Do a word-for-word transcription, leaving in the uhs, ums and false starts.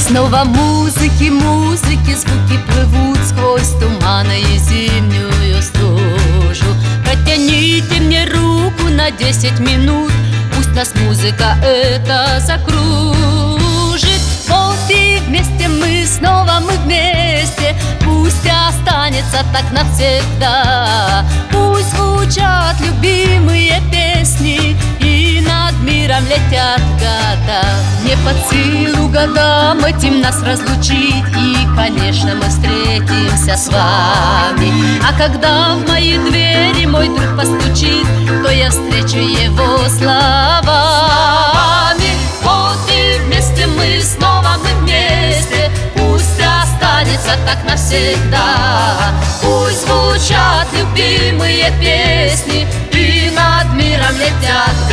снова музыки, музыки, звуки плывут сквозь туманы и зимнюю стужу. Протяните мне руку на десять минут, пусть нас музыка эта закружит. Вот и вместе мы, снова мы вместе, пусть останется так навсегда. Пусть звучат любимые песни и над миром летят года. Не под силу годам этим нас разлучить, и, конечно, мы встретимся с вами. А когда в мои двери мой друг постучит, то я встречу его словами. Вот и вместе мы, снова мы вместе, пусть останется так навсегда. Пусть звучат любимые песни и над миром летят